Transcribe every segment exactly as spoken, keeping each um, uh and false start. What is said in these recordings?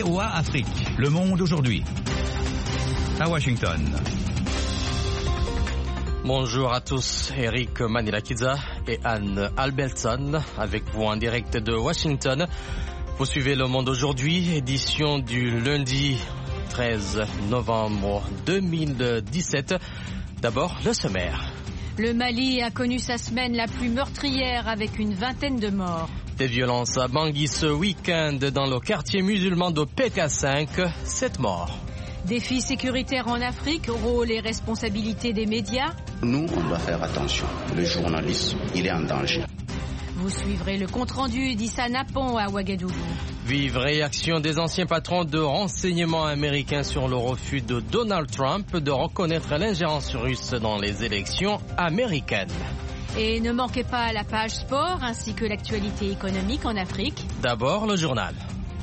V O A Afrique. Le monde aujourd'hui. À Washington. Bonjour à tous, Eric Manilakiza et Anne Albertson avec vous en direct de Washington. Vous suivez Le Monde aujourd'hui, édition du lundi treize novembre deux mille dix-sept. D'abord, le sommaire. Le Mali a connu sa semaine la plus meurtrière avec une vingtaine de morts. Des violences à Bangui ce week-end dans le quartier musulman de P K cinq, sept morts. Défis sécuritaires en Afrique, rôle et responsabilité des médias. Nous, on doit faire attention. Le journaliste, il est en danger. Vous suivrez le compte-rendu d'Issa Napon à Ouagadougou. Vive réaction des anciens patrons de renseignement américains sur le refus de Donald Trump de reconnaître l'ingérence russe dans les élections américaines. Et ne manquez pas la page sport ainsi que l'actualité économique en Afrique. D'abord, le journal.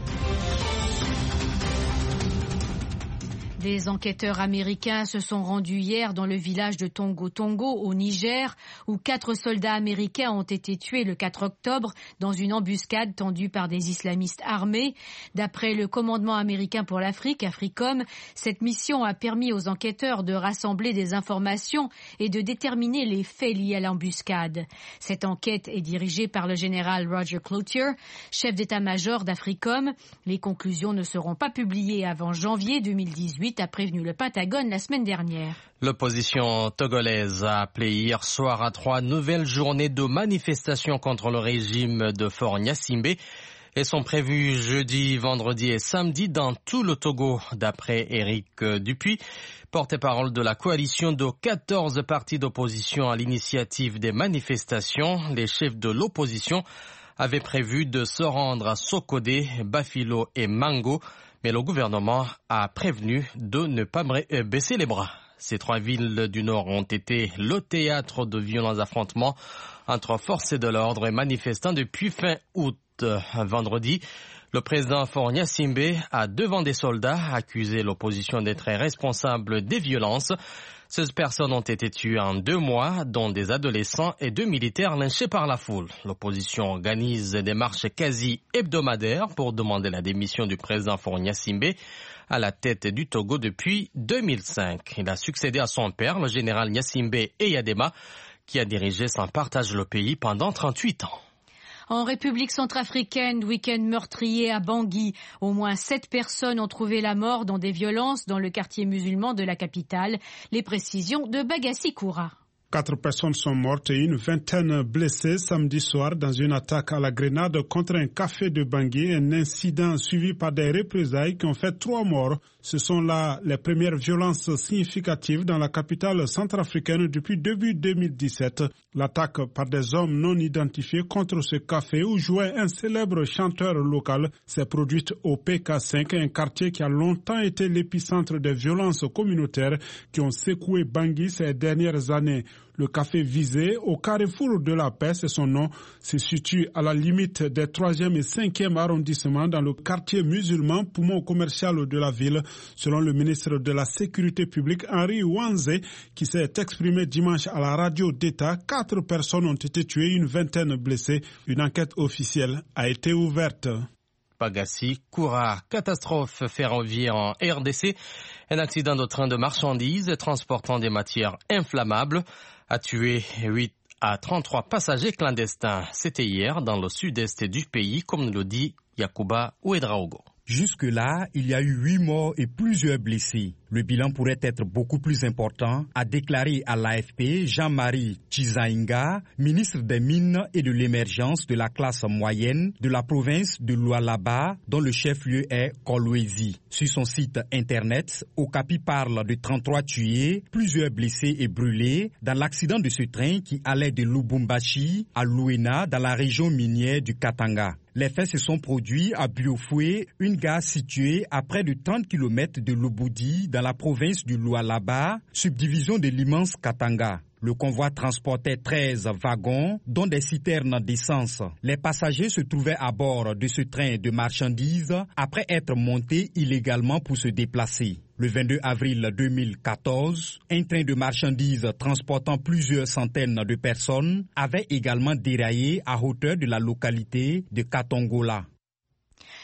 Des enquêteurs américains se sont rendus hier dans le village de Tongo Tongo au Niger, où quatre soldats américains ont été tués le quatre octobre dans une embuscade tendue par des islamistes armés. D'après le commandement américain pour l'Afrique, AFRICOM, cette mission a permis aux enquêteurs de rassembler des informations et de déterminer les faits liés à l'embuscade. Cette enquête est dirigée par le général Roger Cloutier, chef d'état-major d'AFRICOM. Les conclusions ne seront pas publiées avant janvier deux mille dix-huit. A prévenu le Pentagone la semaine dernière. L'opposition togolaise a appelé hier soir à trois nouvelles journées de manifestations contre le régime de Faure Gnassingbé et sont prévues jeudi, vendredi et samedi dans tout le Togo, d'après Éric Dupuis, porte-parole de la coalition de quatorze partis d'opposition à l'initiative des manifestations. Les chefs de l'opposition avaient prévu de se rendre à Sokodé, Bafilo et Mango. Mais le gouvernement a prévenu de ne pas baisser les bras. Ces trois villes du Nord ont été le théâtre de violents affrontements entre forces de l'ordre et manifestants depuis fin août. Vendredi, le président Faure Gnassingbé a, devant des soldats, accusé l'opposition d'être responsable des violences. seize personnes ont été tuées en deux mois, dont des adolescents et deux militaires lynchés par la foule. L'opposition organise des marches quasi hebdomadaires pour demander la démission du président Faure Gnassingbé à la tête du Togo depuis deux mille cinq. Il a succédé à son père, le général Gnassingbé Eyadema, qui a dirigé sans partage le pays pendant trente-huit ans. En République centrafricaine, week-end meurtrier à Bangui. Au moins sept personnes ont trouvé la mort dans des violences dans le quartier musulman de la capitale. Les précisions de Bagassi Koura. Quatre personnes sont mortes et une vingtaine blessées samedi soir dans une attaque à la grenade contre un café de Bangui, un incident suivi par des représailles qui ont fait trois morts. Ce sont là les premières violences significatives dans la capitale centrafricaine depuis début deux mille dix-sept. L'attaque par des hommes non identifiés contre ce café où jouait un célèbre chanteur local s'est produite au P K cinq, un quartier qui a longtemps été l'épicentre des violences communautaires qui ont secoué Bangui ces dernières années. Le café visé, au carrefour de la paix, c'est son nom, se situe à la limite des troisième et cinquième arrondissements dans le quartier musulman, poumon commercial de la ville, selon le ministre de la Sécurité publique Henri Wanze, qui s'est exprimé dimanche à la radio d'État. Quatre personnes ont été tuées, une vingtaine blessées. Une enquête officielle a été ouverte. Bagassi Koura, catastrophe ferroviaire en R D C. Un accident de train de marchandises transportant des matières inflammables a tué huit à trente-trois passagers clandestins. C'était hier dans le sud-est du pays, comme nous le dit Yacouba Ouedraogo. Jusque-là, il y a eu huit morts et plusieurs blessés. Le bilan pourrait être beaucoup plus important, a déclaré à l'A F P Jean-Marie Chizainga, ministre des Mines et de l'émergence de la classe moyenne de la province de Lualaba, dont le chef-lieu est Kolwezi. Sur son site internet, Okapi parle de trente-trois tués, plusieurs blessés et brûlés dans l'accident de ce train qui allait de Lubumbashi à Luena dans la région minière du Katanga. Les faits se sont produits à Biofoué, une gare située à près de trente kilomètres de Lobodi, dans la province du Lualaba, subdivision de l'immense Katanga. Le convoi transportait treize wagons, dont des citernes d'essence. Les passagers se trouvaient à bord de ce train de marchandises après être montés illégalement pour se déplacer. Le vingt-deux avril deux mille quatorze, un train de marchandises transportant plusieurs centaines de personnes avait également déraillé à hauteur de la localité de Katongola.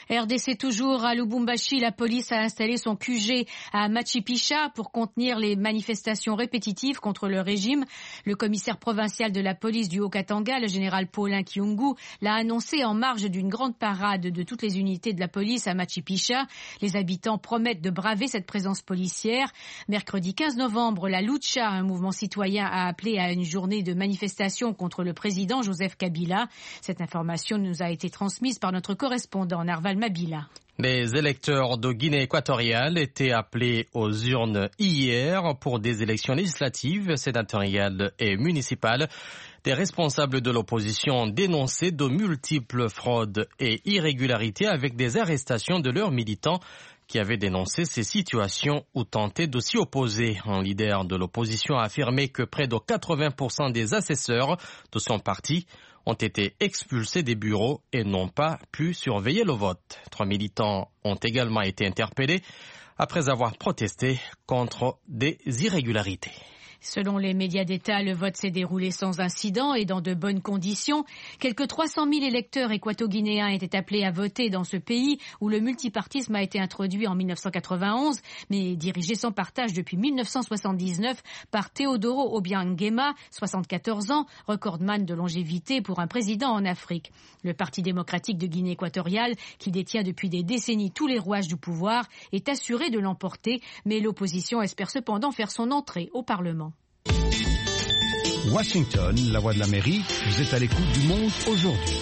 R D C toujours, à Lubumbashi, la police a installé son Q G à Machu Picchu pour contenir les manifestations répétitives contre le régime. Le commissaire provincial de la police du Haut-Katanga, le général Paulin Kyungu, l'a annoncé en marge d'une grande parade de toutes les unités de la police à Machu Picchu. Les habitants promettent de braver cette présence policière. Mercredi quinze novembre, la Lucha, un mouvement citoyen, a appelé à une journée de manifestation contre le président Joseph Kabila. Cette information nous a été transmise par notre correspondant Narval Mabila. Les électeurs de Guinée équatoriale étaient appelés aux urnes hier pour des élections législatives, sénatoriales et municipales. Des responsables de l'opposition ont dénoncé de multiples fraudes et irrégularités avec des arrestations de leurs militants qui avaient dénoncé ces situations ou tenté de s'y opposer. Un leader de l'opposition a affirmé que près de quatre-vingts pour cent des assesseurs de son parti ont été expulsés des bureaux et n'ont pas pu surveiller le vote. Trois militants ont également été interpellés après avoir protesté contre des irrégularités. Selon les médias d'État, le vote s'est déroulé sans incident et dans de bonnes conditions. Quelques trois cent mille électeurs équato-guinéens étaient appelés à voter dans ce pays où le multipartisme a été introduit en mille neuf cent quatre-vingt-onze, mais dirigé sans partage depuis mille neuf cent soixante-dix-neuf par Teodoro Obiang Nguema, soixante-quatorze ans, recordman de longévité pour un président en Afrique. Le Parti démocratique de Guinée équatoriale, qui détient depuis des décennies tous les rouages du pouvoir, est assuré de l'emporter, mais l'opposition espère cependant faire son entrée au Parlement. Washington, la voix de l'Amérique, vous êtes à l'écoute du Monde aujourd'hui.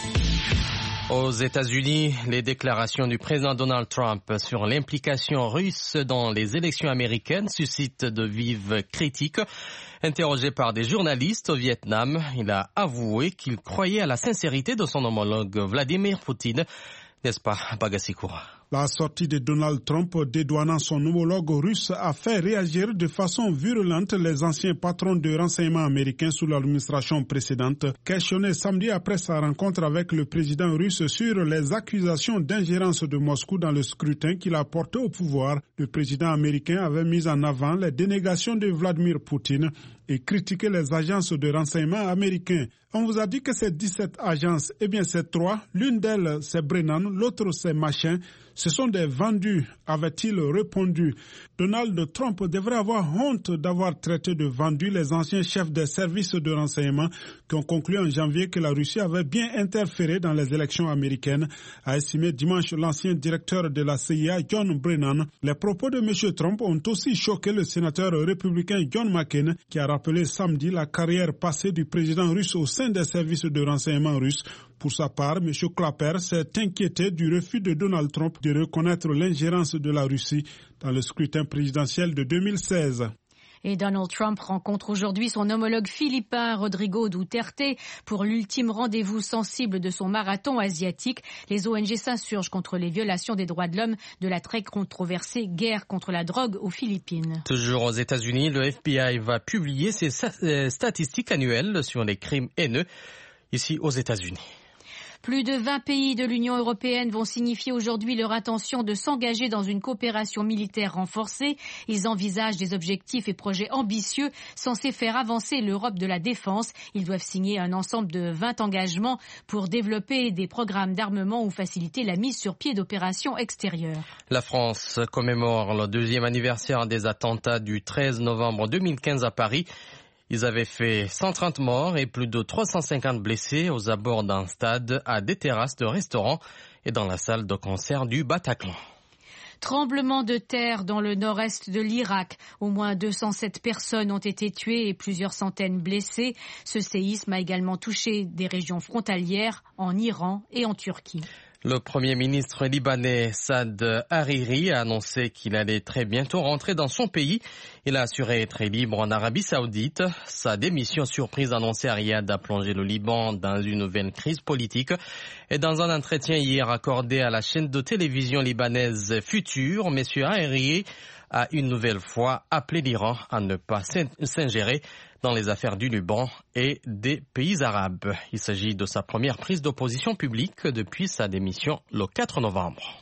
Aux États-Unis, les déclarations du président Donald Trump sur l'implication russe dans les élections américaines suscitent de vives critiques. Interrogé par des journalistes au Vietnam, il a avoué qu'il croyait à la sincérité de son homologue Vladimir Poutine. N'est-ce pas, Bagasikoura? La sortie de Donald Trump dédouanant son homologue russe a fait réagir de façon virulente les anciens patrons de renseignement américains sous l'administration précédente, questionnés samedi après sa rencontre avec le président russe sur les accusations d'ingérence de Moscou dans le scrutin qu'il a porté au pouvoir. Le président américain avait mis en avant les dénégations de Vladimir Poutine et critiqué les agences de renseignement américains. On vous a dit que ces dix-sept agences, eh bien c'est trois, l'une d'elles c'est Brennan, l'autre c'est Machin. Ce sont des vendus, avait-il répondu. Donald Trump devrait avoir honte d'avoir traité de vendus les anciens chefs des services de renseignement qui ont conclu en janvier que la Russie avait bien interféré dans les élections américaines, a estimé dimanche l'ancien directeur de la C I A, John Brennan. Les propos de M. Trump ont aussi choqué le sénateur républicain John McCain, qui a rappelé samedi la carrière passée du président russe au sein des services de renseignement russes. Pour sa part, M. Clapper s'est inquiété du refus de Donald Trump de reconnaître l'ingérence de la Russie dans le scrutin présidentiel de deux mille seize. Et Donald Trump rencontre aujourd'hui son homologue philippin Rodrigo Duterte pour l'ultime rendez-vous sensible de son marathon asiatique. Les O N G s'insurgent contre les violations des droits de l'homme de la très controversée guerre contre la drogue aux Philippines. Toujours aux États-Unis, le F B I va publier ses statistiques annuelles sur les crimes haineux ici aux États-Unis. Plus de vingt pays de l'Union européenne vont signifier aujourd'hui leur intention de s'engager dans une coopération militaire renforcée. Ils envisagent des objectifs et projets ambitieux censés faire avancer l'Europe de la défense. Ils doivent signer un ensemble de vingt engagements pour développer des programmes d'armement ou faciliter la mise sur pied d'opérations extérieures. La France commémore le deuxième anniversaire des attentats du treize novembre deux mille quinze à Paris. Ils avaient fait cent trente morts et plus de trois cent cinquante blessés aux abords d'un stade, à des terrasses de restaurants et dans la salle de concert du Bataclan. Tremblement de terre dans le nord-est de l'Irak. Au moins deux cent sept personnes ont été tuées et plusieurs centaines blessées. Ce séisme a également touché des régions frontalières en Iran et en Turquie. Le Premier ministre libanais Saad Hariri a annoncé qu'il allait très bientôt rentrer dans son pays. Il a assuré être libre en Arabie Saoudite. Sa démission surprise annoncée à Riyad a plongé le Liban dans une nouvelle crise politique. Et dans un entretien hier accordé à la chaîne de télévision libanaise Futur, M. Hariri a une nouvelle fois appelé l'Iran à ne pas s'ingérer dans les affaires du Liban et des pays arabes. Il s'agit de sa première prise d'opposition publique depuis sa démission le quatre novembre.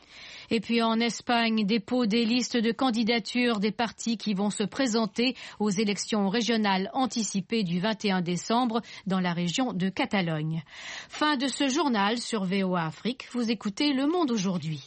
Et puis en Espagne, dépôt des listes de candidatures des partis qui vont se présenter aux élections régionales anticipées du vingt et un décembre dans la région de Catalogne. Fin de ce journal sur V O A Afrique. Vous écoutez Le Monde aujourd'hui.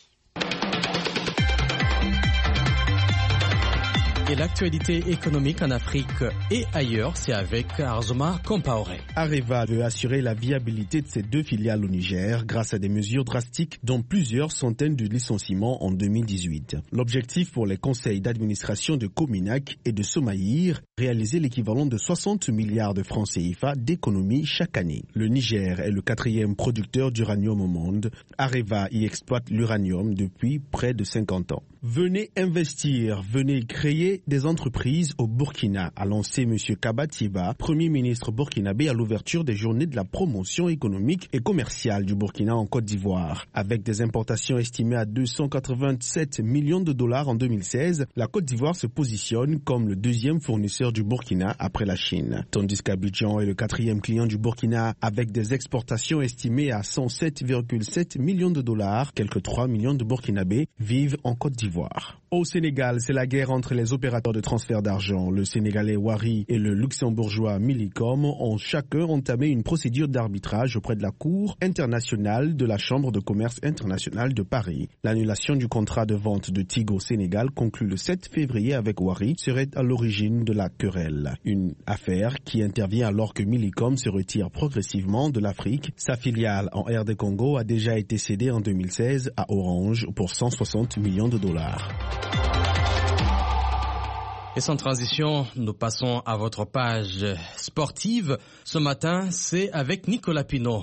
Et l'actualité économique en Afrique et ailleurs, c'est avec Arzoma Compaoré. Areva veut assurer la viabilité de ses deux filiales au Niger grâce à des mesures drastiques dont plusieurs centaines de licenciements en deux mille dix-huit. L'objectif pour les conseils d'administration de Cominac et de Somaïr, réaliser l'équivalent de soixante milliards de francs C F A d'économies chaque année. Le Niger est le quatrième producteur d'uranium au monde. Areva y exploite l'uranium depuis près de cinquante ans. Venez investir, venez créer des entreprises au Burkina, a lancé M. Kaba Tiba, Premier ministre burkinabé à l'ouverture des journées de la promotion économique et commerciale du Burkina en Côte d'Ivoire. Avec des importations estimées à deux cent quatre-vingt-sept millions de dollars en deux mille seize, la Côte d'Ivoire se positionne comme le deuxième fournisseur du Burkina après la Chine. Tandis qu'Abidjan est le quatrième client du Burkina avec des exportations estimées à cent sept virgule sept millions de dollars, quelques trois millions de Burkinabés vivent en Côte d'Ivoire. Au Sénégal, c'est la guerre entre les opérateurs de transfert d'argent. Le Sénégalais Wari et le luxembourgeois Millicom ont chacun entamé une procédure d'arbitrage auprès de la Cour internationale de la Chambre de commerce internationale de Paris. L'annulation du contrat de vente de Tigo Sénégal conclu le sept février avec Wari serait à l'origine de la querelle. Une affaire qui intervient alors que Millicom se retire progressivement de l'Afrique. Sa filiale en R D Congo a déjà été cédée en deux mille seize à Orange pour cent soixante millions de dollars. Et sans transition, nous passons à votre page sportive. Ce matin, c'est avec Nicolas Pinault.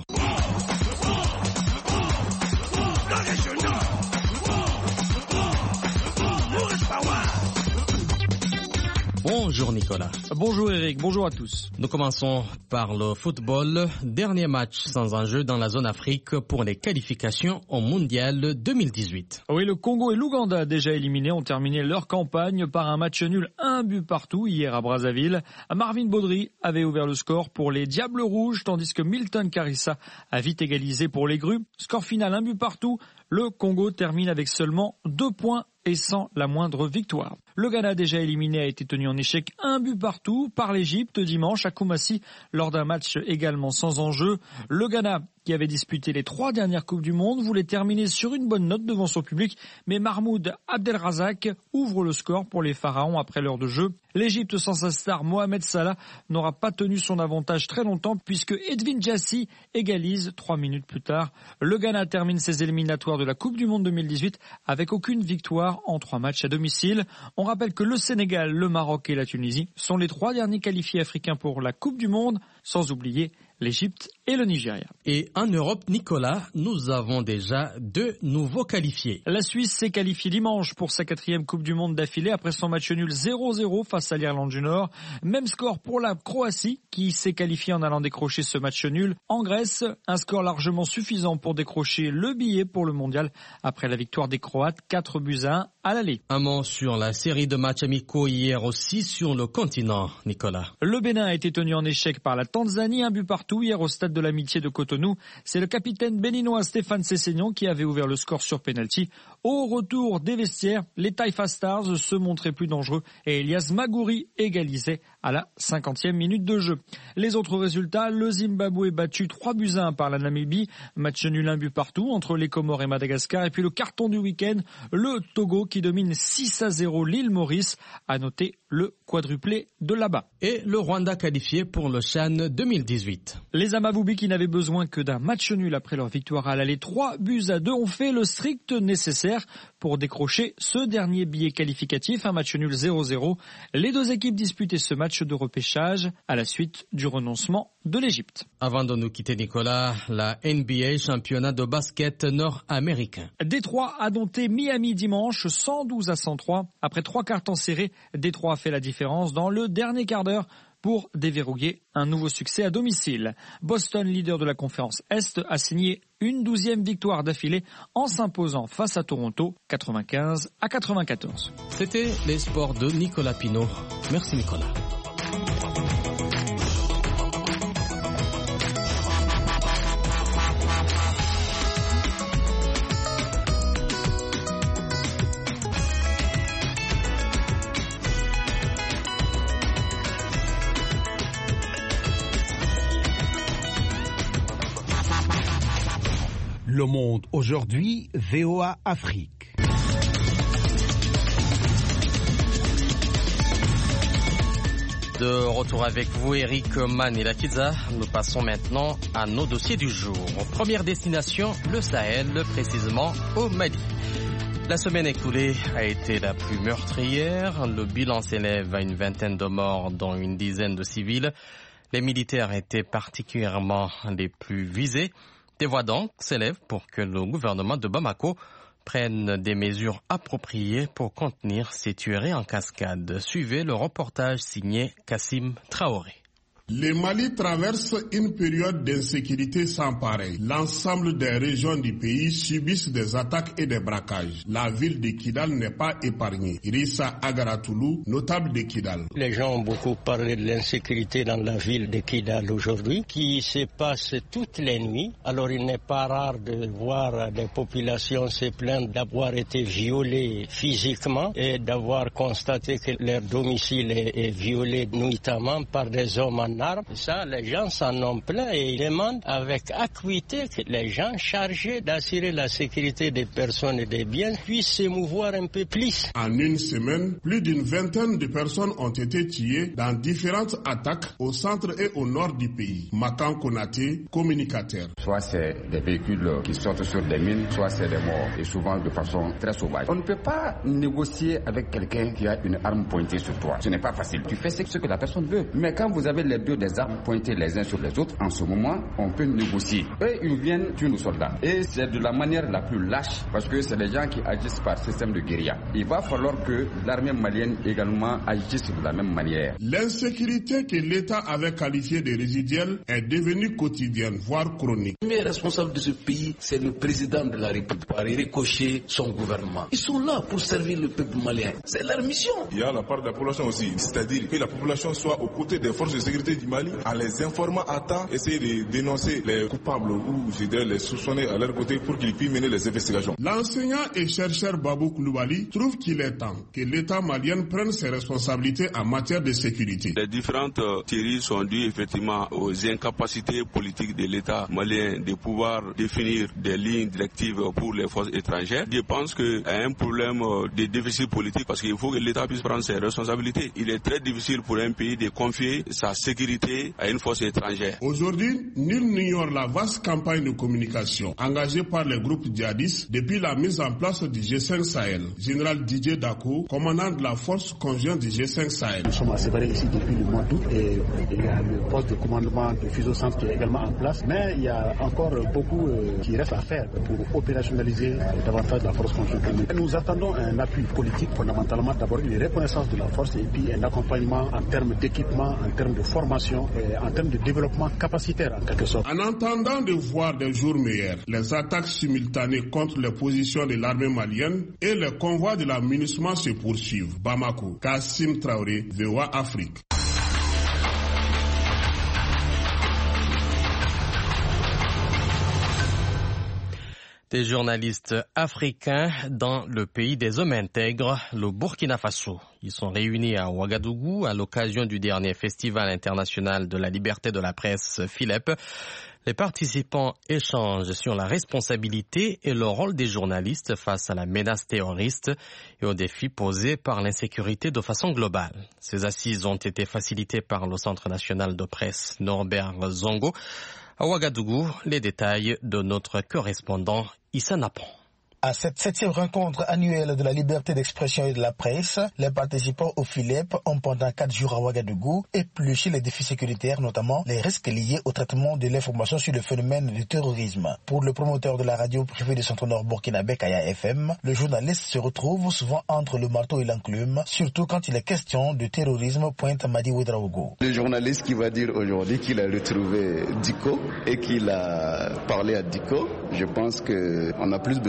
Bonjour Nicolas. Bonjour Eric, bonjour à tous. Nous commençons par le football. Dernier match sans enjeu dans la zone Afrique pour les qualifications au Mondial deux mille dix-huit. Oui, le Congo et l'Ouganda, déjà éliminés, ont terminé leur campagne par un match nul, un but partout hier à Brazzaville. Marvin Baudry avait ouvert le score pour les Diables Rouges, tandis que Milton Karissa a vite égalisé pour les Grues. Score final, un but partout. Le Congo termine avec seulement deux points et sans la moindre victoire. Le Ghana, déjà éliminé, a été tenu en échec un but partout par l'Égypte dimanche à Koumassi lors d'un match également sans enjeu. Le Ghana, qui avait disputé les trois dernières Coupes du Monde, voulait terminer sur une bonne note devant son public, mais Mahmoud Abdelrazak ouvre le score pour les Pharaons après l'heure de jeu. L'Égypte sans sa star Mohamed Salah n'aura pas tenu son avantage très longtemps puisque Edwin Jassi égalise trois minutes plus tard. Le Ghana termine ses éliminatoires de la Coupe du Monde deux mille dix-huit avec aucune victoire en trois matchs à domicile. On rappelle que le Sénégal, le Maroc et la Tunisie sont les trois derniers qualifiés africains pour la Coupe du Monde, sans oublier l'Égypte et le Nigeria. Et en Europe, Nicolas, nous avons déjà deux nouveaux qualifiés. La Suisse s'est qualifiée dimanche pour sa quatrième Coupe du Monde d'affilée après son match nul zéro zéro face à l'Irlande du Nord. Même score pour la Croatie qui s'est qualifiée en allant décrocher ce match nul en Grèce. Un score largement suffisant pour décrocher le billet pour le mondial après la victoire des Croates quatre buts à un à l'aller. Un mot sur la série de matchs amicaux hier aussi sur le continent, Nicolas. Le Bénin a été tenu en échec par la Tanzanie, un but partout hier au stade de l'Amitié de Cotonou. C'est le capitaine béninois Stéphane Sessegnon qui avait ouvert le score sur pénalty. Au retour des vestiaires, les Taifa Stars se montraient plus dangereux et Elias Magouri égalisait à la cinquantième minute de jeu. Les autres résultats, le Zimbabwe battu trois buts à un par la Namibie, match nul un but partout entre les Comores et Madagascar, et puis le carton du week-end, le Togo qui domine six à zéro l'île Maurice, à noter le quadruplé de là-bas. Et le Rwanda qualifié pour le CHAN deux mille dix-huit. Les Amavubi qui n'avaient besoin que d'un match nul après leur victoire à l'aller trois buts à deux ont fait le strict nécessaire pour décrocher ce dernier billet qualificatif, un match nul zéro zéro. Les deux équipes disputaient ce match de repêchage à la suite du renoncement de l'Égypte. Avant de nous quitter Nicolas, la N B A, championnat de basket nord-américain. Détroit a dompté Miami dimanche cent douze à cent trois. Après trois quarts temps serrés, Détroit a fait la différence dans le dernier quart d'heure pour déverrouiller un nouveau succès à domicile. Boston, leader de la conférence Est, a signé une douzième victoire d'affilée en s'imposant face à Toronto, quatre-vingt-quinze à quatre-vingt-quatorze. C'était les sports de Nicolas Pinault. Merci Nicolas. Le Monde aujourd'hui, V O A Afrique. De retour avec vous, Eric Manilakidza. Nous passons maintenant à nos dossiers du jour. Première destination, le Sahel, précisément au Mali. La semaine écoulée a été la plus meurtrière. Le bilan s'élève à une vingtaine de morts, dont une dizaine de civils. Les militaires étaient particulièrement les plus visés. Des voix donc s'élèvent pour que le gouvernement de Bamako prenne des mesures appropriées pour contenir ces tueries en cascade. Suivez le reportage signé Kassim Traoré. Le Mali traverse une période d'insécurité sans pareil. L'ensemble des régions du pays subissent des attaques et des braquages. La ville de Kidal n'est pas épargnée. Rissa Agaratoulou, notable de Kidal. Les gens ont beaucoup parlé de l'insécurité dans la ville de Kidal aujourd'hui, qui se passe toutes les nuits. Alors il n'est pas rare de voir des populations se plaindre d'avoir été violées physiquement et d'avoir constaté que leur domicile est violé nuitamment par des hommes en armes. Ça, les gens s'en ont plein et ils demandent avec acuité que les gens chargés d'assurer la sécurité des personnes et des biens puissent se mouvoir un peu plus. En une semaine, plus d'une vingtaine de personnes ont été tuées dans différentes attaques au centre et au nord du pays. Makan Konaté, communicateur. Soit c'est des véhicules qui sortent sur des mines, soit c'est des morts et souvent de façon très sauvage. On ne peut pas négocier avec quelqu'un qui a une arme pointée sur toi. Ce n'est pas facile. Tu fais ce que la personne veut. Mais quand vous avez les deux des armes pointées les uns sur les autres, en ce moment, on peut négocier. Eux, ils viennent tuer nos soldats. Et c'est de la manière la plus lâche, parce que c'est les gens qui agissent par système de guérilla. Il va falloir que l'armée malienne également agisse de la même manière. L'insécurité que l'État avait qualifiée de résiduelle est devenue quotidienne, voire chronique. Le premier responsable de ce pays, c'est le président de la République, par ricocher son gouvernement. Ils sont là pour servir le peuple malien. C'est leur mission. Il y a la part de la population aussi, c'est-à-dire que la population soit aux côtés des forces de sécurité du Mali, en les informant à temps, essayer de dénoncer les coupables ou je dirais les soupçonnés à leur côté pour qu'ils puissent mener les investigations. L'enseignant et chercheur Babou Koulibaly trouve qu'il est temps que l'État malien prenne ses responsabilités en matière de sécurité. Les différentes théories sont dues effectivement aux incapacités politiques de l'État malien de pouvoir définir des lignes directives pour les forces étrangères. Je pense qu'il y a un problème de déficit politique parce qu'il faut que l'État puisse prendre ses responsabilités. Il est très difficile pour un pays de confier sa sécurité à une force étrangère. Aujourd'hui, nul n'ignore la vaste campagne de communication engagée par les groupes djihadistes depuis la mise en place du G cinq Sahel. Général Didier Dako, commandant de la force conjointe du G cinq Sahel. Nous sommes assévérés ici depuis le mois d'août et il y a le poste de commandement de Fuseau Centre qui est également en place, mais il y a encore beaucoup euh, qui reste à faire pour opérationnaliser davantage la force conjointe. Nous attendons un appui politique, fondamentalement d'abord une reconnaissance de la force et puis un accompagnement en termes d'équipement, en termes de formation, et en termes de développement capacitaire en quelque sorte. En attendant de voir des jours meilleurs, les attaques simultanées contre les positions de l'armée malienne et les convois de la MINUSMA se poursuivent. Bamako, Kassim Traoré, V O A Afrique. Des journalistes africains dans le pays des hommes intègres, le Burkina Faso. Ils sont réunis à Ouagadougou à l'occasion du dernier Festival international de la liberté de la presse Philep. Les participants échangent sur la responsabilité et le rôle des journalistes face à la menace terroriste et aux défis posés par l'insécurité de façon globale. Ces assises ont été facilitées par le Centre national de presse Norbert Zongo. À Ouagadougou, les détails de notre correspondant Issa Napon. À cette septième rencontre annuelle de la liberté d'expression et de la presse, les participants au Philep ont pendant quatre jours à Ouagadougou épluché les défis sécuritaires, notamment les risques liés au traitement de l'information sur le phénomène du terrorisme. Pour le promoteur de la radio privée du Centre-Nord burkinabé Kaya F M, le journaliste se retrouve souvent entre le marteau et l'enclume, surtout quand il est question de terrorisme, pointe Madi Ouedraogo. Le journaliste qui va dire aujourd'hui qu'il a retrouvé Diko et qu'il a parlé à Diko, je pense qu'on a plus besoin de lui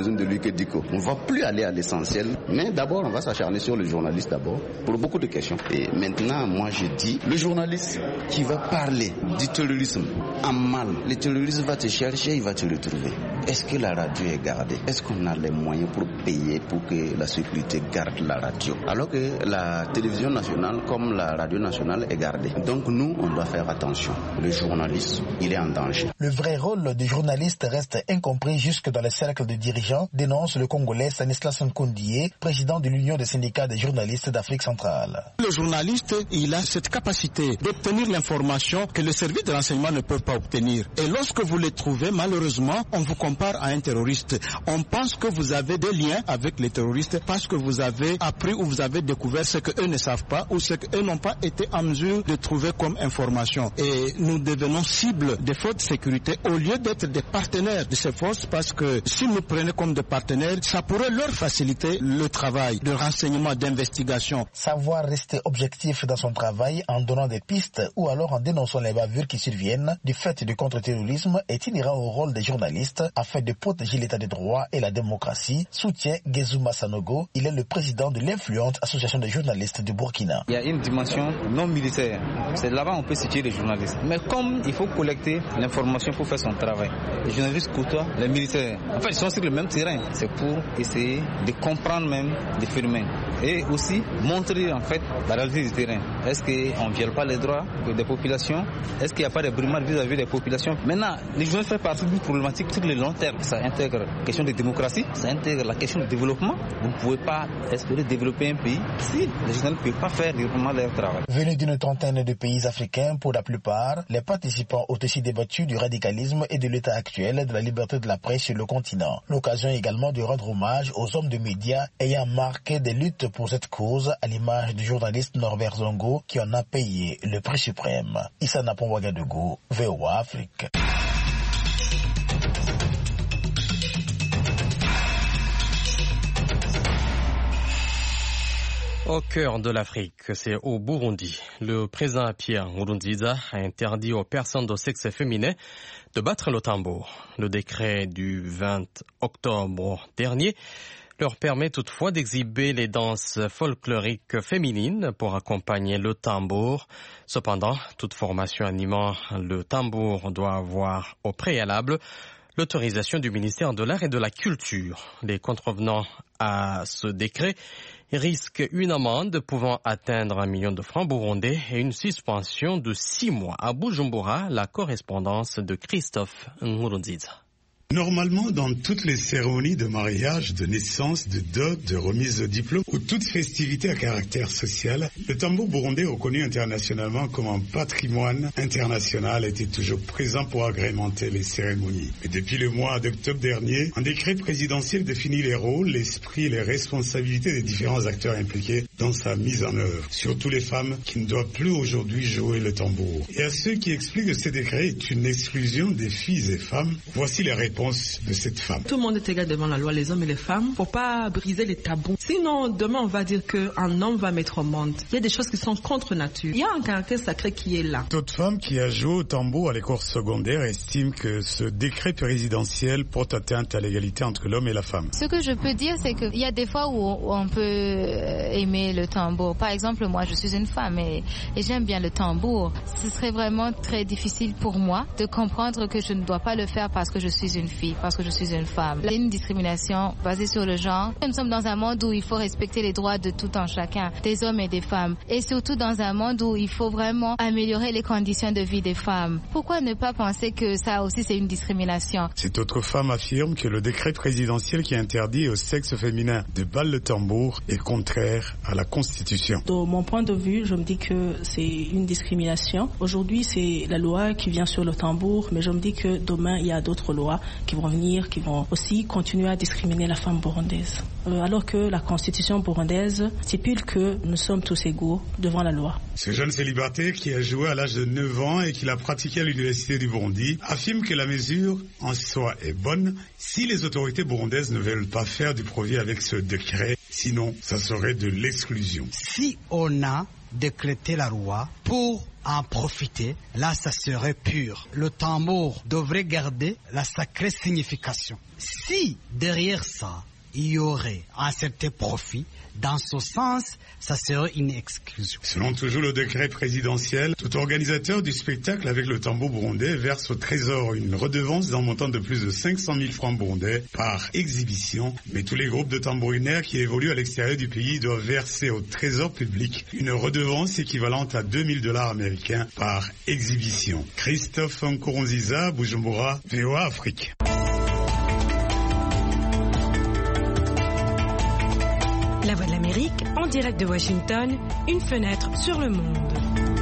que Diko. On ne va plus aller à l'essentiel, mais d'abord on va s'acharner sur le journaliste d'abord, pour beaucoup de questions. Et maintenant, moi je dis, le journaliste qui va parler du terrorisme en mal, le terroriste va te chercher, il va te retrouver. Est-ce que la radio est gardée? Est-ce qu'on a les moyens pour payer pour que la sécurité garde la radio? Alors que la télévision nationale comme la radio nationale est gardée. Donc nous, on doit faire attention. Le journaliste, il est en danger. Le vrai rôle du journaliste reste incompris jusque dans les cercles de dirigeants, dénonce le Congolais Stanislas Nkondié, président de l'Union des syndicats des journalistes d'Afrique centrale. Le journaliste, il a cette capacité d'obtenir l'information que le service de renseignement ne peut pas obtenir. Et lorsque vous les trouvez, malheureusement, on vous compare à un terroriste. On pense que vous avez des liens avec les terroristes parce que vous avez appris ou vous avez découvert ce qu'eux ne savent pas ou ce qu'eux n'ont pas été en mesure de trouver comme information. Et nous devenons cible des forces de sécurité au lieu d'être des partenaires de ces forces, parce que si nous prenons comme des partenaires, ça pourrait leur faciliter le travail de renseignement, d'investigation. Savoir rester objectif dans son travail en donnant des pistes ou alors en dénonçant les bavures qui surviennent du fait du contre-terrorisme est inhérent au rôle des journalistes afin de protéger l'état de droit et la démocratie, soutient Gezuma Sanogo. Il est le président de l'influente association des journalistes du Burkina. Il y a une dimension non militaire. C'est là-bas on peut situer les journalistes. Mais comme il faut collecter l'information pour faire son travail, les journalistes côtoient les militaires. En fait, ils sont sur le même terrain. C'est pour essayer de comprendre même des phénomènes. Et aussi montrer en fait la réalité du terrain. Est-ce qu'on ne viole pas les droits des populations? Est-ce qu'il n'y a pas de brimades vis-à-vis des populations? Maintenant, les journalistes font partie d'une problématique sur le long terme. Ça intègre la question de démocratie, ça intègre la question de développement. Vous ne pouvez pas espérer développer un pays si les journalistes ne peuvent pas faire directement leur travail. Venus d'une trentaine de pays africains, pour la plupart, les participants ont aussi débattu du radicalisme et de l'état actuel de la liberté de la presse sur le continent. L'occasion également de rendre hommage aux hommes de médias ayant marqué des luttes pour cette cause, à l'image du journaliste Norbert Zongo qui en a payé le prix suprême. Issa Napon Ouagadougou, V O A Afrique. Au cœur de l'Afrique, c'est au Burundi. Le président Pierre Nkurunziza a interdit aux personnes de sexe féminin de battre le tambour. Le décret du vingt octobre dernier leur permet toutefois d'exhiber les danses folkloriques féminines pour accompagner le tambour. Cependant, toute formation animant le tambour doit avoir au préalable l'autorisation du ministère de l'Art et de la Culture. Les contrevenants à ce décret risquent une amende pouvant atteindre un million de francs burundais et une suspension de six mois. À Bujumbura, la correspondance de Christophe Nkurunziza. Normalement, dans toutes les cérémonies de mariage, de naissance, de dot, de remise de diplôme ou toute festivité à caractère social, le tambour burundais reconnu internationalement comme un patrimoine international était toujours présent pour agrémenter les cérémonies. Mais depuis le mois d'octobre dernier, un décret présidentiel définit les rôles, l'esprit et les responsabilités des différents acteurs impliqués dans sa mise en œuvre. Surtout les femmes qui ne doivent plus aujourd'hui jouer le tambour. Et à ceux qui expliquent que ce décret est une exclusion des filles et femmes, voici les réponses de cette femme. Tout le monde est égal devant la loi, les hommes et les femmes. Faut pas briser les tabous. Sinon, demain, on va dire qu'un homme va mettre au monde. Il y a des choses qui sont contre nature. Il y a un caractère sacré qui est là. Toute femme qui a joué au tambour à l'école secondaire estime que ce décret présidentiel porte atteinte à l'égalité entre l'homme et la femme. Ce que je peux dire, c'est qu'il y a des fois où on peut aimer le tambour. Par exemple, moi, je suis une femme et, et j'aime bien le tambour. Ce serait vraiment très difficile pour moi de comprendre que je ne dois pas le faire parce que je suis une fille, parce que je suis une femme. Il y a une discrimination basée sur le genre. Nous sommes dans un monde où il faut respecter les droits de tout un chacun, des hommes et des femmes. Et surtout dans un monde où il faut vraiment améliorer les conditions de vie des femmes. Pourquoi ne pas penser que ça aussi c'est une discrimination? Cette autre femme affirme que le décret présidentiel qui interdit au sexe féminin de battre le tambour est contraire à la Constitution. De mon point de vue, je me dis que c'est une discrimination. Aujourd'hui, c'est la loi qui vient sur le tambour, mais je me dis que demain, il y a d'autres lois qui vont venir, qui vont aussi continuer à discriminer la femme burundaise. Euh, alors que la constitution burundaise stipule que nous sommes tous égaux devant la loi. Ce jeune célibataire qui a joué à l'âge de neuf ans et qui l'a pratiqué à l'université du Burundi affirme que la mesure en soi est bonne si les autorités burundaises ne veulent pas faire du profit avec ce décret, sinon ça serait de l'exclusion. Si on a décrété la loi pour en profiter, là ça serait pur. Le tambour devrait garder la sacrée signification. Si derrière ça, il y aurait un certain profit, dans ce sens, ça serait une exclusion. Selon toujours le décret présidentiel, tout organisateur du spectacle avec le tambour burundais verse au trésor une redevance d'un montant de plus de cinq cent mille francs burundais par exhibition. Mais tous les groupes de tambourinaires qui évoluent à l'extérieur du pays doivent verser au trésor public une redevance équivalente à deux mille dollars américains par exhibition. Christophe Nkurunziza, Bujumbura, V O A Afrique. La Voix de l'Amérique, en direct de Washington, une fenêtre sur le monde.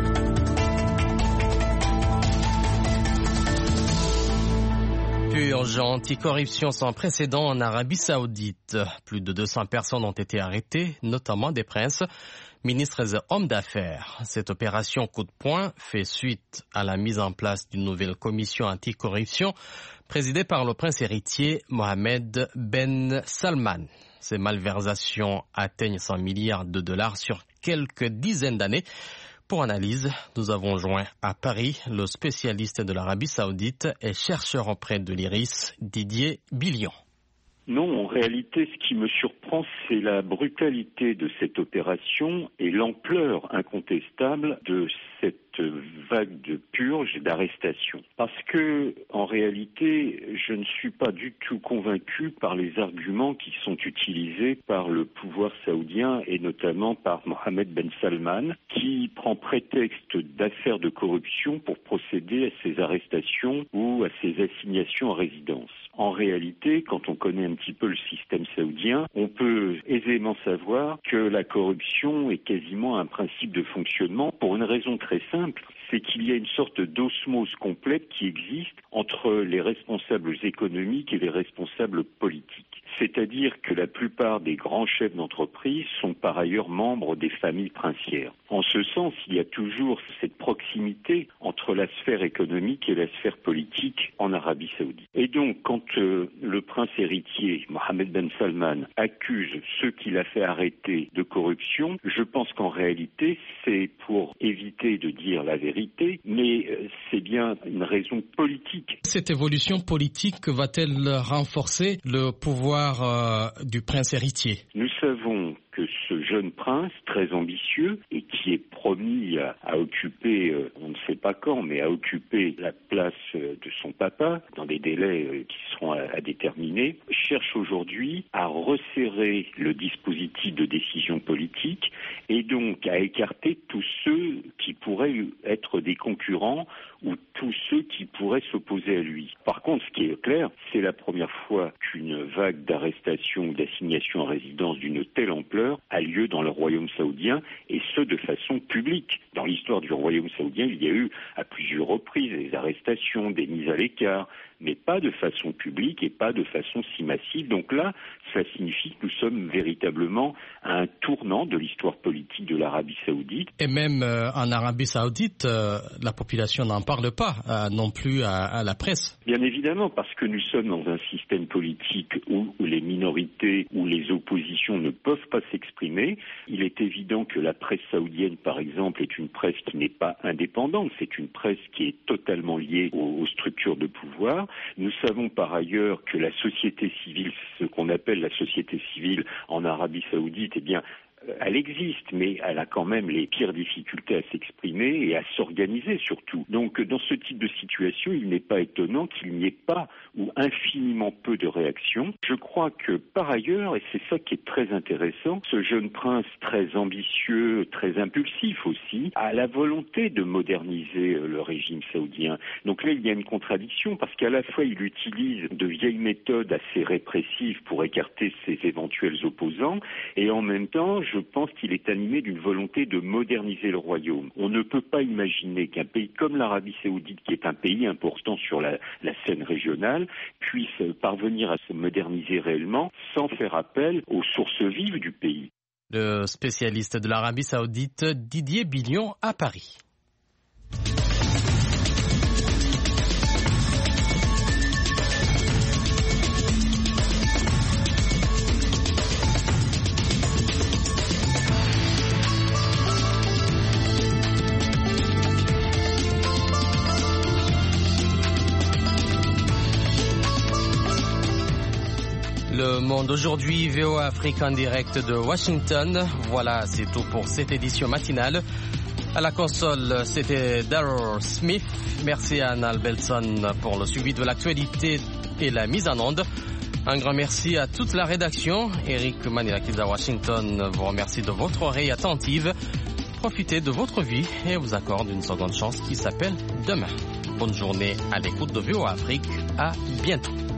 Purge anticorruption sans précédent en Arabie Saoudite. Plus de deux cents personnes ont été arrêtées, notamment des princes, ministres et hommes d'affaires. Cette opération coup de poing fait suite à la mise en place d'une nouvelle commission anticorruption présidée par le prince héritier Mohammed Ben Salman. Ces malversations atteignent cent milliards de dollars sur quelques dizaines d'années. Pour analyse, nous avons joint à Paris le spécialiste de l'Arabie Saoudite et chercheur auprès de l'I R I S, Didier Billion. Non, en réalité, ce qui me surprend, c'est la brutalité de cette opération et l'ampleur incontestable de cette vague de purge et d'arrestation. Parce que, en réalité, je ne suis pas du tout convaincu par les arguments qui sont utilisés par le pouvoir saoudien et notamment par Mohammed Ben Salman, qui prend prétexte d'affaires de corruption pour procéder à ces arrestations ou à ces assignations à résidence. En réalité, quand on connaît un petit peu le système saoudien, on peut aisément savoir que la corruption est quasiment un principe de fonctionnement pour une raison très simple, c'est qu'il y a une sorte d'osmose complète qui existe entre les responsables économiques et les responsables politiques. C'est-à-dire que la plupart des grands chefs d'entreprise sont par ailleurs membres des familles princières. En ce sens, il y a toujours cette proximité entre la sphère économique et la sphère politique en Arabie Saoudite. Et donc, quand euh, le prince héritier, Mohammed Ben Salman, accuse ceux qu'il a fait arrêter de corruption, je pense qu'en réalité, c'est pour éviter de dire la vérité, mais euh, c'est bien une raison politique. Cette évolution politique va-t-elle renforcer le pouvoir euh, du prince héritier? Nous savons que ce jeune prince, très ambitieux, et qui est promis à, à occuper, euh, on ne sait pas quand, mais à occuper la place euh, de son papa, dans des délais euh, qui seront à, à déterminer, cherche aujourd'hui à resserrer le dispositif de décision politique et donc à écarter tous ceux qui pourraient être des concurrents ou tous ceux qui pourraient s'opposer à lui. Par contre, ce qui est clair, c'est la première fois qu'une vague d'arrestation ou d'assignation à résidence d'une telle ampleur a lieu dans le royaume saoudien, et ce de façon publique. Dans l'histoire du royaume saoudien, il y a eu à plusieurs reprises des arrestations, des mises à l'écart, mais pas de façon publique et pas de façon si massive. Donc là, ça signifie que nous sommes véritablement à un tournant de l'histoire politique de l'Arabie Saoudite. Et même euh, en Arabie Saoudite, euh, la population n'en parle pas euh, non plus à, à la presse. Bien évidemment, parce que nous sommes dans un système politique où, où les minorités ou les oppositions ne peuvent pas s'exprimer. Il est évident que la presse saoudienne, par exemple, est une presse qui n'est pas indépendante. C'est une presse qui est totalement liée aux, aux structures de pouvoir. Nous savons par ailleurs que la société civile, ce qu'on appelle la société civile en Arabie Saoudite, eh bien, elle existe, mais elle a quand même les pires difficultés à s'exprimer et à s'organiser surtout. Donc, dans ce type de situation, il n'est pas étonnant qu'il n'y ait pas ou infiniment peu de réactions. Je crois que, par ailleurs, et c'est ça qui est très intéressant, ce jeune prince très ambitieux, très impulsif aussi, a la volonté de moderniser le régime saoudien. Donc là, il y a une contradiction, parce qu'à la fois, il utilise de vieilles méthodes assez répressives pour écarter ses éventuels opposants, et en même temps, je pense qu'il est animé d'une volonté de moderniser le royaume. On ne peut pas imaginer qu'un pays comme l'Arabie Saoudite, qui est un pays important sur la, la scène régionale, puisse parvenir à se moderniser réellement sans faire appel aux sources vives du pays. Le spécialiste de l'Arabie Saoudite, Didier Billion, à Paris. Le monde. Aujourd'hui, V O A Afrique en direct de Washington. Voilà, c'est tout pour cette édition matinale. À la console, c'était Darryl Smith. Merci à Anna Albelson pour le suivi de l'actualité et la mise en onde. Un grand merci à toute la rédaction. Eric Manilakis à Washington vous remercie de votre oreille attentive. Profitez de votre vie et vous accorde une seconde chance qui s'appelle demain. Bonne journée à l'écoute de V O A Afrique. À bientôt.